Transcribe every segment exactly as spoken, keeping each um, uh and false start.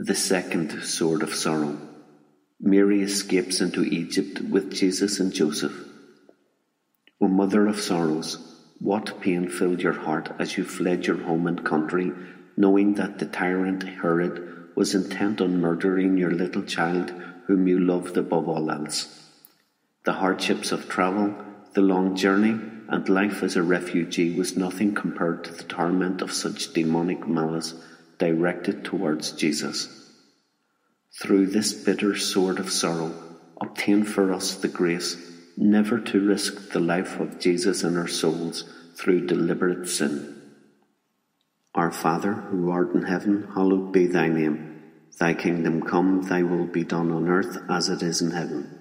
The second sword of sorrow. Mary escapes into Egypt with Jesus and Joseph. O Mother of Sorrows, what pain filled your heart as you fled your home and country, knowing that the tyrant Herod was intent on murdering your little child whom you loved above all else. The hardships of travel, the long journey, and life as a refugee was nothing compared to the torment of such demonic malice directed towards Jesus. Through this bitter sword of sorrow, obtain for us the grace never to risk the life of Jesus in our souls through deliberate sin. Our Father, who art in heaven, hallowed be thy name. Thy kingdom come, thy will be done on earth as it is in heaven.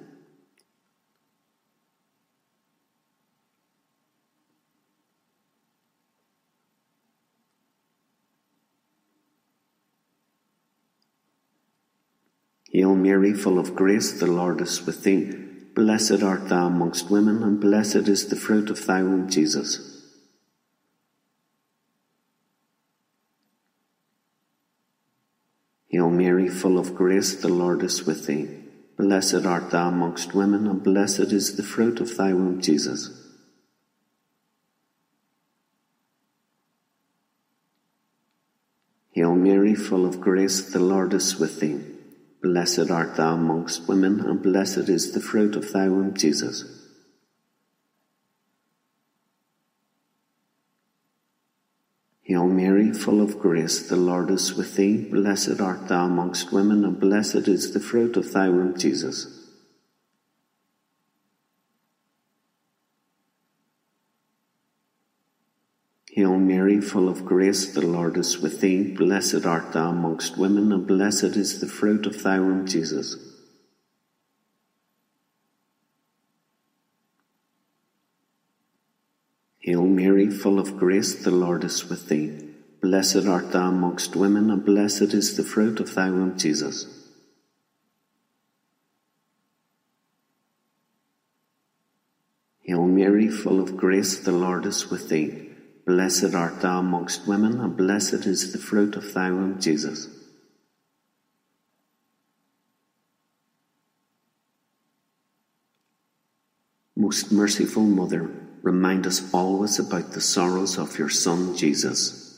Hail Mary, full of grace, the Lord is with thee. Blessed art thou amongst women, and blessed is the fruit of thy womb, Jesus. Hail Mary, full of grace, the Lord is with thee. Blessed art thou amongst women, and blessed is the fruit of thy womb, Jesus. Hail Mary, full of grace, the Lord is with thee. Blessed art thou amongst women, and blessed is the fruit of thy womb, Jesus. Hail Mary, full of grace, the Lord is with thee. Blessed art thou amongst women, and blessed is the fruit of thy womb, Jesus. Hail Mary, full of grace, the Lord is with thee. Blessed art thou amongst women, and blessed is the fruit of thy womb, Jesus. Hail Mary, full of grace, the Lord is with thee. Blessed art thou amongst women, and blessed is the fruit of thy womb, Jesus. Hail Mary, full of grace, the Lord is with thee. Blessed art thou amongst women, and blessed is the fruit of thy womb, Jesus. Most merciful Mother, remind us always about the sorrows of your Son, Jesus.